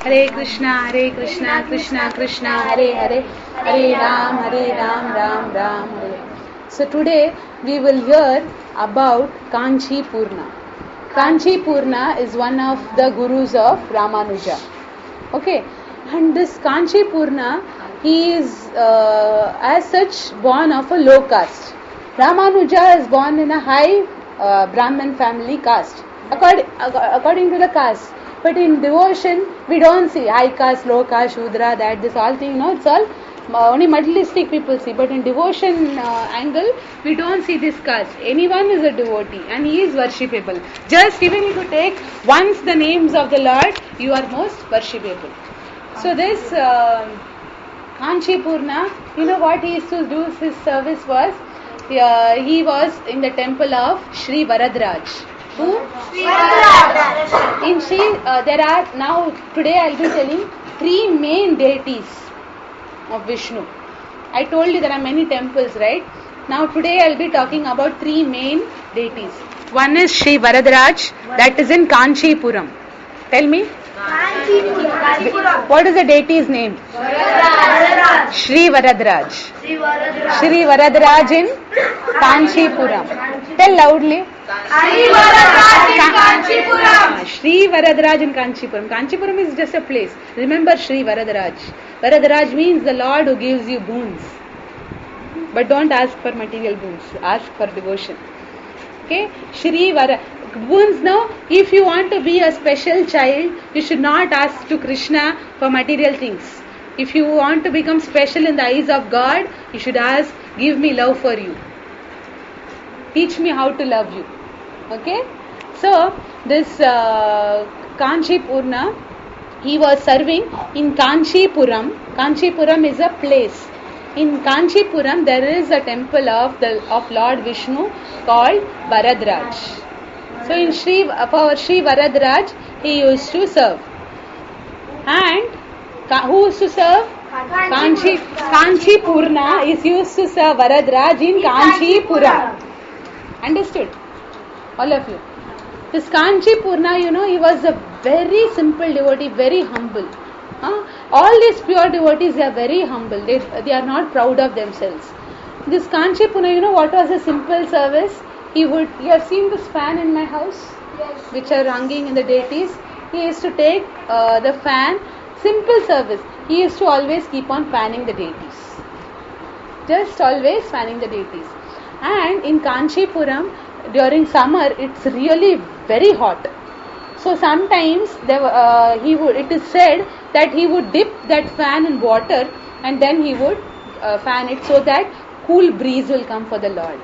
Hare Krishna, Krishna Krishna, Hare Hare, Hare Ram, Ram Ram, Hare. So today we will hear about Kanchi Purna. Kanchi Purna is one of the gurus of Ramanuja. Okay, and this Kanchi Purna, he is as such born of a low caste. Ramanuja is born in a high Brahmin family caste, according to the caste. But in devotion, we don't see high caste, low caste, Shudra, that, this all thing, it's all only materialistic people see. But in devotion angle, we don't see this caste. Anyone is a devotee and he is worshipable. Just even if you take once the names of the Lord, you are most worshipable. So this Kanchi Purna, what he used to do, his service was, he was in the temple of Sri Varadraj. Who? In Sri, there are now, today I will be telling 3 main deities of Vishnu. I told you there are many temples, right? Now today I will be talking about 3 main deities. One is Sri Varadraj, that is in Kanchipuram. Tell me. Kanchipuram. What is the deity's name? Varadraj. Sri Varadraj. Sri Varadraj in Kanchipuram. Tell loudly. Sri Varadraj in Kanchipuram. Sri Varadraj in Kanchipuram. Kanchipuram is just a place. Remember Sri Varadraj. Varadraj means the Lord who gives you boons. But don't ask for material boons. Ask for devotion. Okay? Sri Varadraj. Boons now, if you want to be a special child, you should not ask to Krishna for material things. If you want to become special in the eyes of God, you should ask, give me love for you. Teach me how to love you. Okay? So, this Kanchi Purna, he was serving in Kanchipuram. Kanchipuram is a place. In Kanchipuram, there is a temple of Lord Vishnu called Varadraj. So, in for Sri Varadraj, he used to serve. And who used to serve? Kanchi Purna is used to serve Varadraj in Kanchipuram. Understood? All of you. This Kanchi Purna, he was a very simple devotee, very humble. All these pure devotees, they are very humble. They are not proud of themselves. This Kanchi Purna, what was a simple service? You have seen this fan in my house? Yes. Which are hanging in the deities. He used to take the fan, simple service. He used to always keep on fanning the deities. Just always fanning the deities. And in Kanchipuram, during summer, it's really very hot. So sometimes it is said that he would dip that fan in water and then he would fan it so that cool breeze will come for the Lord.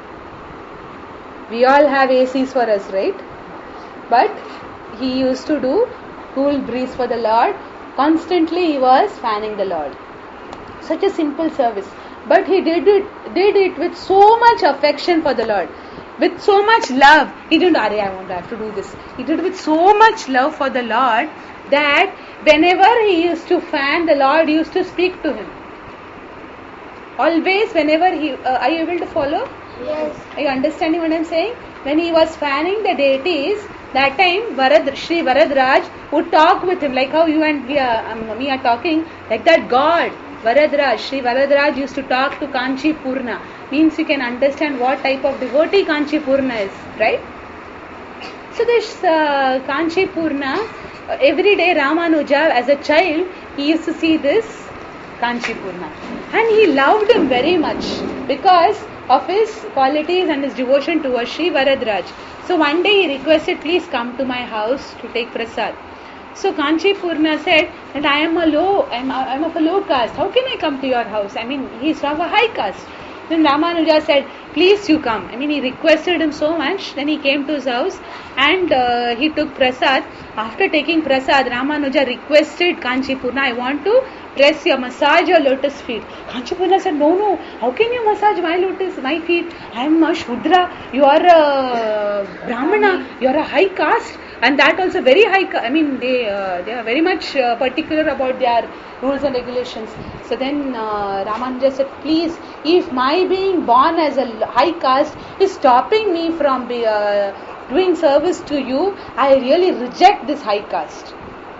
We all have ACs for us, right? But he used to do cool breeze for the Lord. Constantly he was fanning the Lord. Such a simple service. But he did it with so much affection for the Lord. With so much love. He didn't, I have to do this. He did it with so much love for the Lord that whenever he used to fan, the Lord used to speak to him. Always, whenever are you able to follow? Yes. Are you understanding what I am saying? When he was fanning the deities, that time Sri Varadraj would talk with him, like how you and me are talking, like that God, Varadraj, Sri Varadraj used to talk to Kanchi Purna. Means you can understand what type of devotee Kanchi Purna is, right? So this Kanchi Purna, every day Ramanuja, as a child, he used to see this Kanchi Purna. And he loved him very much because of his qualities and his devotion towards Sri Varadraj. So one day he requested, please come to my house to take prasad. So Kanchi Purna said that I am of a low caste. How can I come to your house? He's of a high caste. Then Ramanuja said, please you come. He requested him so much. Then he came to his house and he took prasad. After taking prasad, Ramanuja requested Kanchi Purna, I want to massage your lotus feet. Kanchi Purna said, no, how can you massage my feet? I am a Shudra, you are a Brahmana, you are a high caste. And that also very high, they are very much particular about their rules and regulations. So then Ramanuja said, please, if my being born as a high caste is stopping me from doing service to you, I really reject this high caste.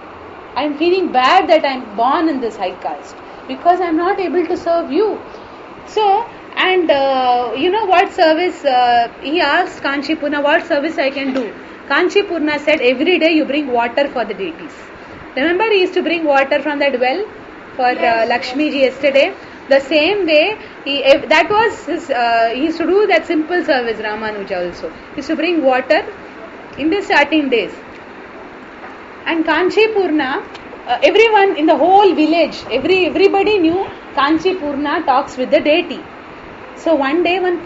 I'm feeling bad that I'm born in this high caste because I'm not able to serve you. So, and you know what service, he asked Kanchipurna, what service I can do? Kanchipurna said, every day you bring water for the deities. Remember, he used to bring water from that well for Lakshmi ji yesterday. The same way, that was his, he used to do that simple service, Ramanuja also. He used to bring water in the starting days. And Kanchipurna, everyone in the whole village, everybody knew Kanchipurna talks with the deity. So one day, one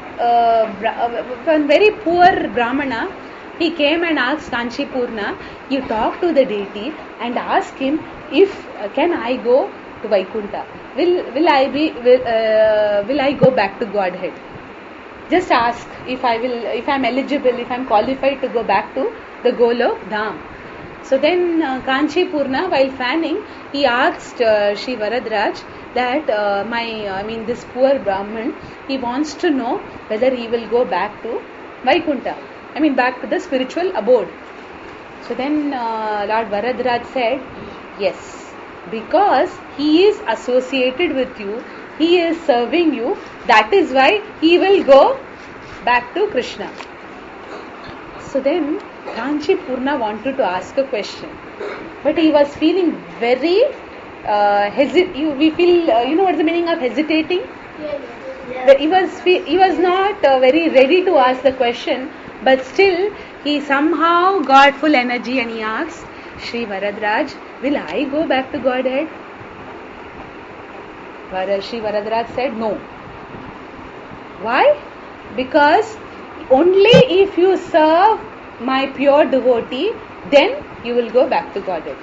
very poor Brahmana, he came and asked Kanchipurna, you talk to the deity and ask him if can I go to Vaikuntha? Will I go back to Godhead? Just ask if I'm eligible, if I'm qualified to go back to the Golok Dham. So then Kanchipurna, while fanning, he asked Sri Varadraj that this poor Brahman, he wants to know whether he will go back to Vaikuntha. Back to the spiritual abode. So then Lord Varadraj said, yes, because he is associated with you, he is serving you, that is why he will go back to Krishna. So then Kanchipurna wanted to ask a question, but he was feeling very you know what's the meaning of hesitating? Yes. He was not very ready to ask the question, but still he somehow got full energy and he asked, Sri Varadraj, will I go back to Godhead? Sri Varadraj said no. Why? Because only if you serve my pure devotee, then you will go back to Godhead.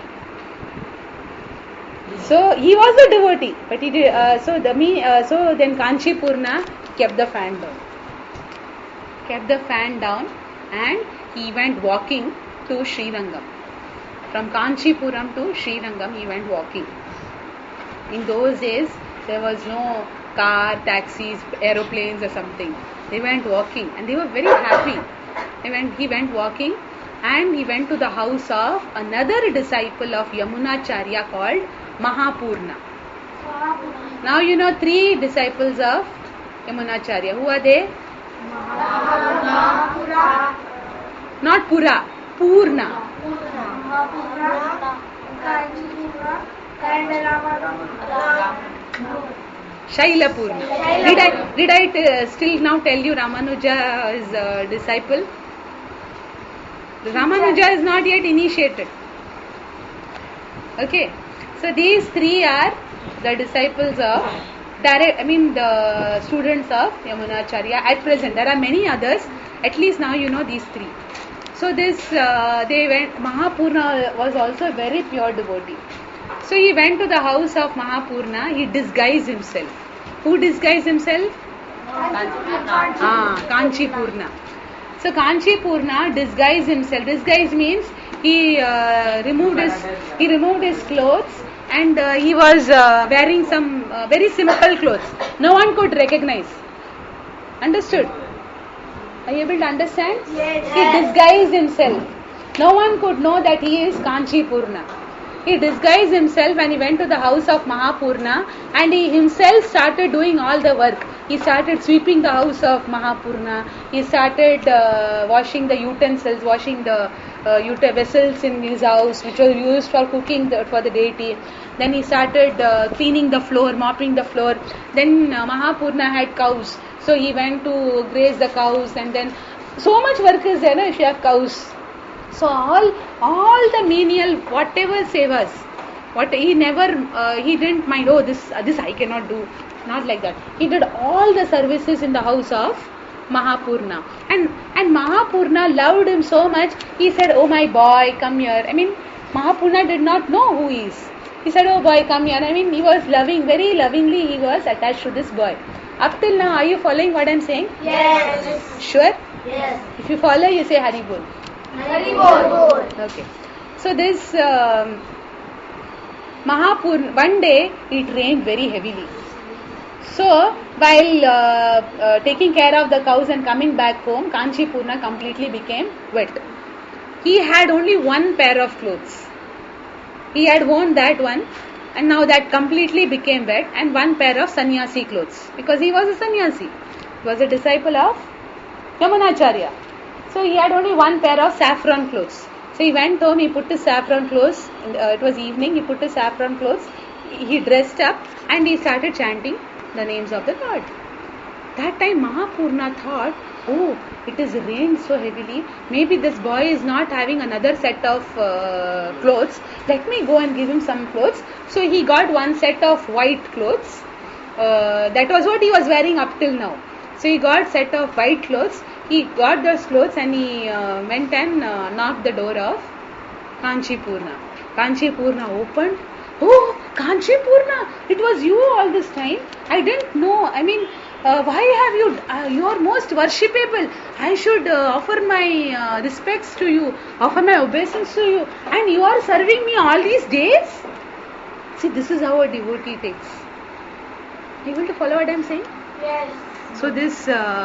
So he was a devotee, but he did, so then Kanchipurna kept the fan down, and he went walking to Srirangam. From Kanchipuram to Srirangam, he went walking. In those days, there was no car, taxis, aeroplanes or something. They went walking and they were very happy. He went walking and he went to the house of another disciple of Yamunacharya called Mahapurna. Now you know 3 disciples of Yamunacharya. Who are they? Mahapurna. Not Pura, Purna. Shailapurna. Did I still now tell you Ramanuja is a disciple? Ramanuja is not yet initiated. Okay. So these 3 are the disciples of the students of Yamunacharya at present. There are many others. At least now you know these 3. So Mahapurna was also a very pure devotee. So he went to the house of Mahapurna. He disguised himself. Who disguised himself? Kanchipurna. So Kanchipurna disguised himself. Disguise means he removed his clothes and he was wearing some very simple clothes. No one could recognize. Understood? Are you able to understand? Yes. He disguised himself. No one could know that he is Kanchipurna. He disguised himself and he went to the house of Mahapurna and he himself started doing all the work. He started sweeping the house of Mahapurna. He started washing the utensils, washing the vessels in his house which were used for cooking for the deity. Then he started cleaning the floor, mopping the floor. Then Mahapurna had cows. So he went to graze the cows, and then so much work is there if you have cows. So all the menial, whatever sevas, he didn't mind, this I cannot do. Not like that. He did all the services in the house of Mahapurna. And Mahapurna loved him so much, he said, oh my boy, come here. Mahapurna did not know who he is. He said, oh boy, come here. He was very lovingly, he was attached to this boy. Up till now, are you following what I am saying? Yes. Sure? Yes. If you follow, you say Hari Bol. Hari Bol. Okay. So this Mahapurna, one day it rained very heavily. So while taking care of the cows and coming back home, Kanchipurna completely became wet. He had only one pair of clothes. He had worn that one, and now that completely became wet, and one pair of sannyasi clothes, because he was a sannyasi. He was a disciple of Yamunacharya. So he had only one pair of saffron clothes. So he went home, he put his saffron clothes, it was evening, he put his saffron clothes, he dressed up, and he started chanting the names of the Lord. That time Mahapurna thought, oh, it has rained so heavily, maybe this boy is not having another set of clothes, let me go and give him some clothes. So he got one set of white clothes, that was what he was wearing up till now. So he got set of white clothes, he got those clothes and he went and knocked the door of Kanchipurna. Kanchipurna opened. Oh, Kanchipurna, it was you all this time. I didn't know. I mean, why have you, you are most worshipable. I should offer my respects to you, offer my obeisance to you. And you are serving me all these days? See, this is how a devotee takes. Are you able to follow what I am saying? Yes. So this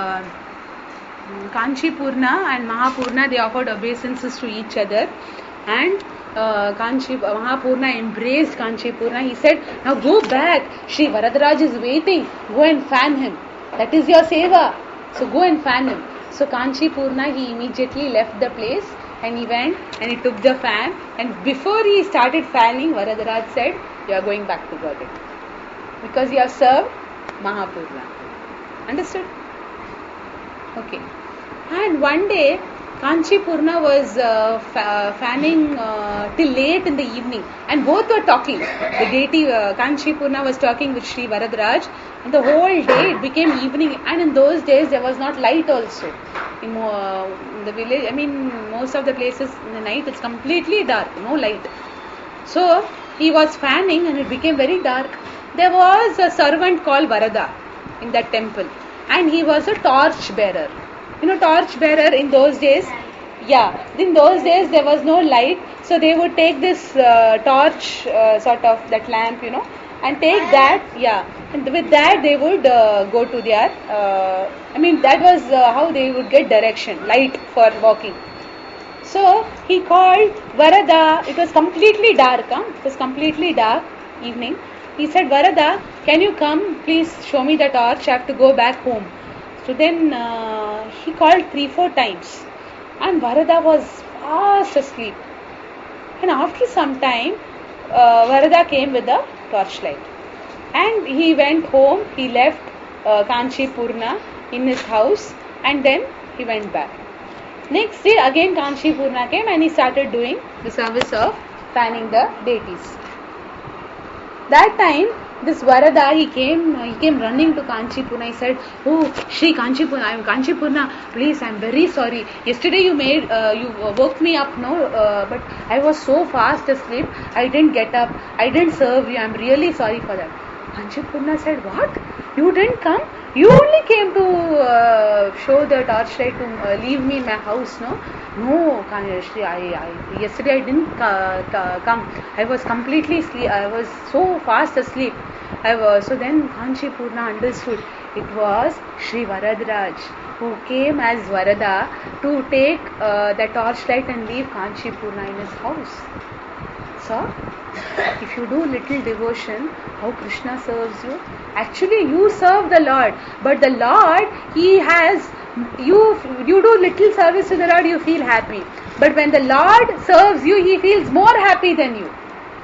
Kanchipurna and Mahapurna, they offered obeisances to each other, and Mahapurna embraced Kanchipurna. He said, now go back, Shri Varadaraj is waiting, go and fan him. That is your seva. So go and fan him. So Kanchipurna, he immediately left the place and he went and he took the fan, and before he started fanning, Varadaraj said, you are going back to Godhead, because you have served Mahapurna. Understood? Okay. And one day Kanchipurna was fanning till late in the evening, and both were talking. The deity Kanchipurna was talking with Shri Varadaraj, and the whole day it became evening. And in those days there was not light also. In the village, I mean, most of the places in the night it's completely dark, no light. So he was fanning and it became very dark. There was a servant called Varada in that temple, and he was a torch bearer. You know, torch bearer in those days, yeah, in those days there was no light, so they would take this torch, sort of that lamp, you know, and take that, yeah, and with that they would go to their, I mean, that was how they would get direction, light for walking. So he called Varada. It was completely dark, it was completely dark, evening. He said, Varada, can you come, please show me the torch, I have to go back home. So then he called 3-4 times, and Varada was fast asleep. And after some time, Varada came with a torchlight, and he went home. He left Kanchipurna in his house, and then he went back. Next day again Kanchipurna came and he started doing the service of fanning the deities. That time this Varada, he came running to Kanchipurna. He said, oh, Shri Kanchipurna, I am Kanchipurna, please, I am very sorry. Yesterday you woke me up, no, but I was so fast asleep, I didn't get up, I didn't serve you, I am really sorry for that. Kanchipurna said, what? You didn't come? You only came to show the torchlight to leave me in my house, no? No, yesterday I didn't come. I was completely asleep. I was so fast asleep. So then Kanchipurna understood it was Shri Varadaraj who came as Varada to take the torchlight and leave Kanchipurna in his house. So, if you do little devotion, how Krishna serves you? Actually, you serve the Lord, but the Lord, He has, you do little service to the Lord, you feel happy. But when the Lord serves you, He feels more happy than you.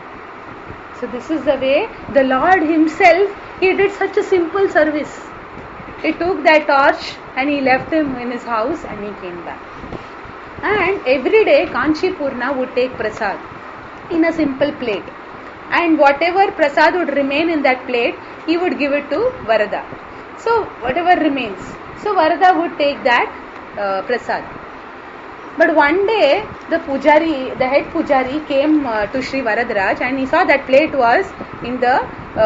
So this is the way the Lord Himself, He did such a simple service. He took that torch and He left him in his house and He came back. And every day Kanchipurna would take prasad in a simple plate, and whatever prasad would remain in that plate, he would give it to Varada. So whatever remains, so Varada would take that prasad. But one day the head pujari came to Shri Varadaraj, and he saw that plate was in the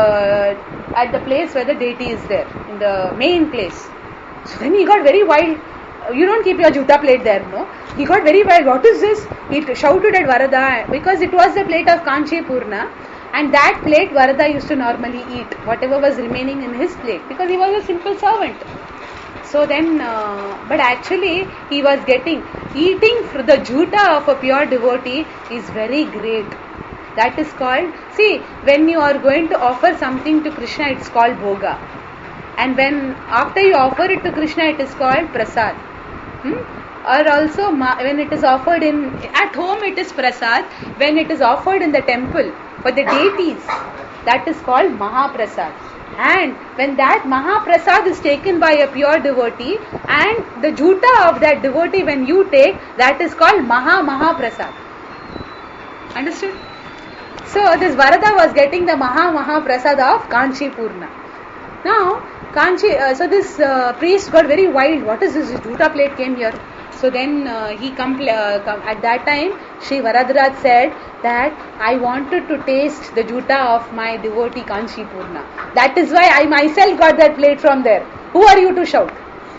at the place where the deity is there, in the main place. So then he got very wild. You don't keep your juta plate there, no? He got very wild. What is this? He shouted at Varada, because it was the plate of Kanchipurna, and that plate Varada used to normally eat, whatever was remaining in his plate, because he was a simple servant. So then, but actually he was eating the juta of a pure devotee is very great. That is called, see, when you are going to offer something to Krishna, it's called bhoga. And when after you offer it to Krishna, it is called prasad. Or also when it is offered at home, it is prasad. When it is offered in the temple for the deities, that is called mahaprasad. And when that mahaprasad is taken by a pure devotee, and the juta of that devotee when you take, that is called mahaprasad. Understood? So this Varada was getting the mahaprasad of Kanchipurna. Now so this priest got very wild. What is this? This juta plate came here. So then at that time Sri Varadaraj said that I wanted to taste the juta of my devotee Kanchipurna. That is why I myself got that plate from there. Who are you to shout?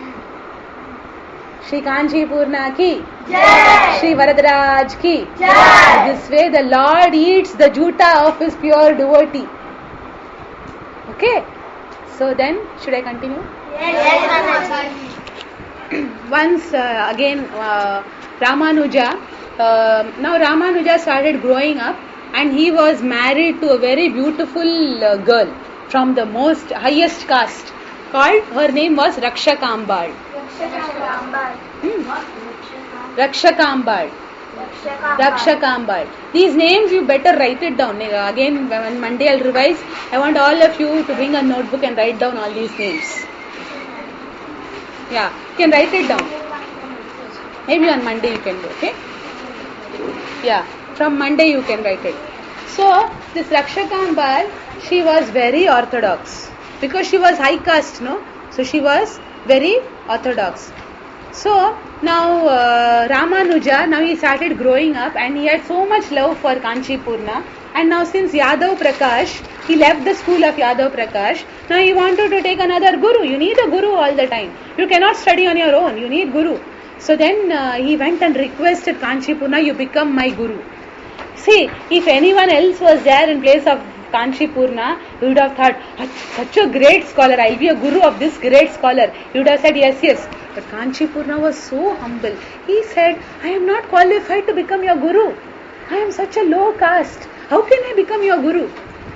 Shri Kanchipurna ki Jai! Shri Varadaraj ki Jai! This way the Lord eats the juta of his pure devotee. Okay? So then, should I continue? Yes. Once again, Ramanuja, now Ramanuja started growing up and he was married to a very beautiful girl from the most highest caste. Her name was Rakshakambal. Rakshakambal. These names you better write it down. Again, when Monday I'll revise, I want all of you to bring a notebook and write down all these names. Yeah, you can write it down. Maybe on Monday you can do, okay? Yeah, from Monday you can write it. So, this Rakshakambal, she was very orthodox. Because she was high caste, no? So, she was very orthodox. So, now Ramanuja, now he started growing up and he had so much love for Kanchipurna. And now since Yadav Prakash, he left the school of Yadav Prakash. Now he wanted to take another guru. You need a guru all the time. You cannot study on your own. You need guru. So then he went and requested Kanchipurna, you become my guru. See, if anyone else was there in place of Kanchipurna, he would have thought, such a great scholar, I'll be a guru of this great scholar. He would have said, yes. But Kanchipurna was so humble. He said, I am not qualified to become your guru. I am such a low caste. How can I become your guru?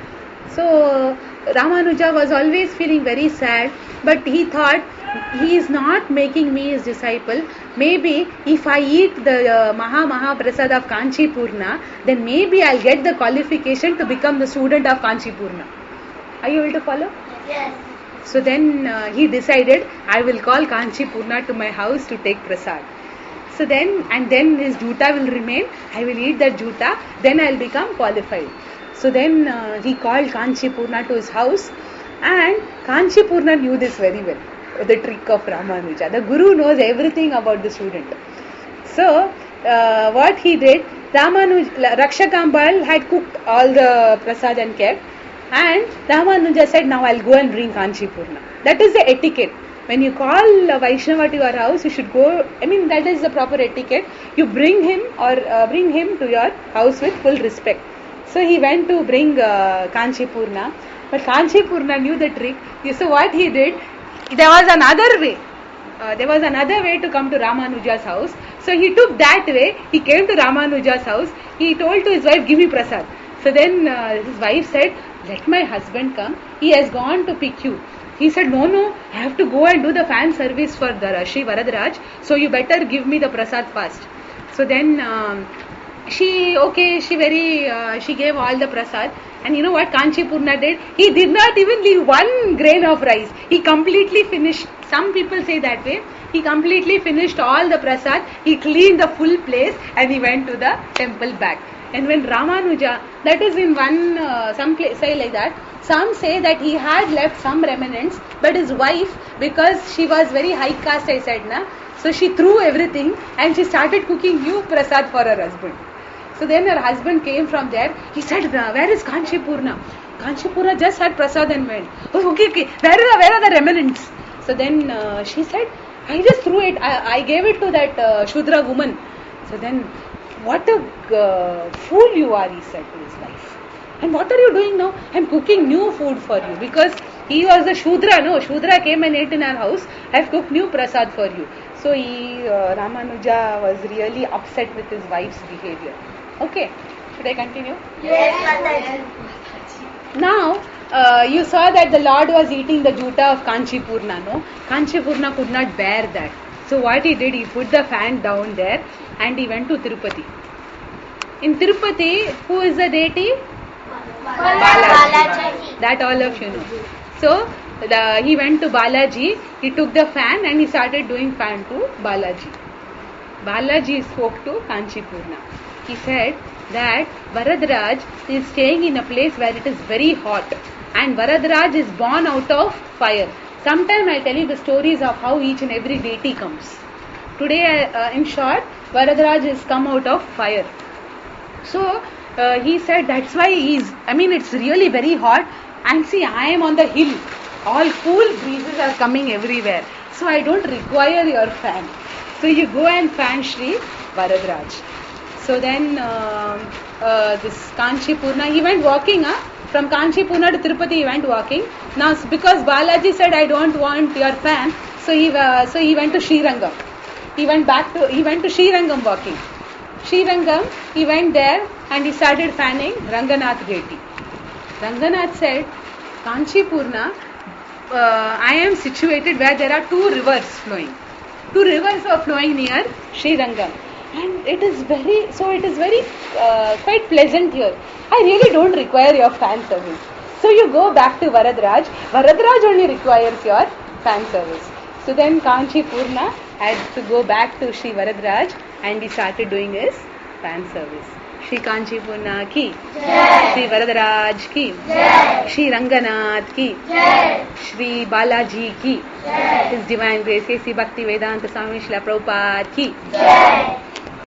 So Ramanuja was always feeling very sad, but he thought, he is not making me his disciple. Maybe if I eat the Mahaprasad of Kanchipurna, then maybe I'll get the qualification to become the student of Kanchipurna. Are you able to follow? Yes. So then he decided, I will call Kanchipurna to my house to take prasad. So then his juta will remain. I will eat that juta. Then I'll become qualified. So then he called Kanchipurna to his house, and Kanchipurna knew this very well. The trick of Ramanuja. The guru knows everything about the student. So what he did, Rakshakambal had cooked all the prasad and kept, and Ramanuja said, now I'll go and bring Kanchipurna. That is the etiquette. When you call a Vaishnava to your house, you should go, that is the proper etiquette. You bring him to your house with full respect. So he went to bring Kanchipurna, but Kanchipurna knew the trick. So what he did, there was another way. There was another way to come to Ramanuja's house. So he took that way. He came to Ramanuja's house. He told to his wife, give me prasad. So then his wife said, let my husband come. He has gone to pick you. He said, no, I have to go and do the fan service for the Shri Varadaraj. So you better give me the prasad fast. So then she gave all the prasad. And you know what Kanchipurna did? He did not even leave one grain of rice. He completely finished. Some people say that way. He completely finished all the prasad. He cleaned the full place and he went to the temple back. And when Ramanuja, that is in one, some place say like that. Some say that he had left some remnants, but his wife, because she was very high caste, I said, so she threw everything and she started cooking new prasad for her husband. So then her husband came from there. He said, where is Kanchipurna? Kanchipurna just had prasad and went. Oh, okay. Where are the remnants? So then she said, I just threw it. I gave it to that Shudra woman. So then, what a fool you are, he said to his wife. And what are you doing now? I am cooking new food for you. Because he was a Shudra, no? Shudra came and ate in our house. I have cooked new prasad for you. So Ramanuja was really upset with his wife's behavior. Okay. Should I continue? Yes, Mataji. Now, you saw that the Lord was eating the juta of Kanchipurna, no? Kanchipurna could not bear that. So what he did, he put the fan down there and he went to Tirupati. In Tirupati, who is the deity? Balaji. That all of you know. So, he went to Balaji, he took the fan and he started doing fan to Balaji. Balaji spoke to Kanchipurna. He said that Varadaraj is staying in a place where it is very hot and Varadaraj is born out of fire. Sometime I tell you the stories of how each and every deity comes. Today, in short, Varadaraj has come out of fire. So, he said that's why it's really very hot and see, I am on the hill. All cool breezes are coming everywhere. So, I don't require your fan. So, you go and fan Shri Varadaraj. So, then this Kanchipurna, he went walking. From Kanchipurna to Tirupati, he went walking. Now, because Balaji said, I don't want your fan, so he went to Srirangam. He went to Srirangam walking. Srirangam, he went there and he started fanning Ranganath deity. Ranganath said, Kanchipurna, I am situated where there are two rivers flowing. Two rivers are flowing near Srirangam. And it is very quite pleasant here. I really don't require your fan service. So you go back to Varadaraj. Varadaraj only requires your fan service. So then Kanchipurna had to go back to Shri Varadaraj and he started doing his fan service. Shri Kanchipurna ki Jai. Shri Varadaraj ki Jai. Shri Ranganath ki Jai. Shri Balaji ki Jai. His Divine Grace, A.C. Bhakti Vedanta Swami Srila Prabhupada ki Jai.